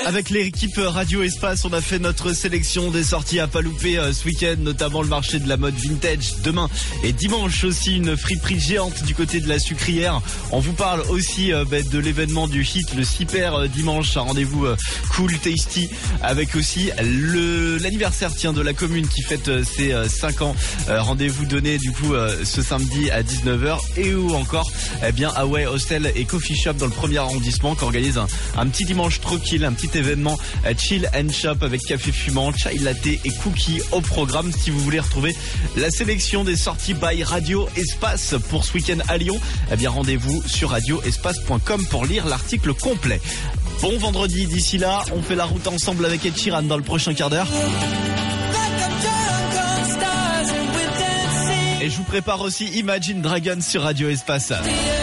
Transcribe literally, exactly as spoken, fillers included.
Avec l'équipe Radio Espace, on a fait notre sélection des sorties à pas louper euh, ce week-end, notamment le marché de la mode vintage demain et dimanche aussi une friperie géante du côté de la Sucrière. On vous parle aussi euh, bah, de l'événement du hit, le Super euh, dimanche, un rendez-vous euh, cool, tasty, avec aussi le l'anniversaire tiens de la commune qui fête euh, ses euh, cinq ans. Euh, rendez-vous donné du coup euh, ce samedi à dix-neuf heures et ou encore eh bien Away Hostel et Coffee Shop dans le premier arrondissement qui organise un, un petit dimanche tranquille, un petit événement euh, chill and shop avec café fumant, chai latte et cookies au programme. Si vous voulez retrouver la sélection des sorties by Radio Espace pour ce week-end à Lyon, eh bien rendez-vous sur radio espace point com pour lire l'article complet. Bon vendredi, d'ici là, on fait la route ensemble avec Ed Sheeran dans le prochain quart d'heure. Et je vous prépare aussi Imagine Dragons sur Radio Espace.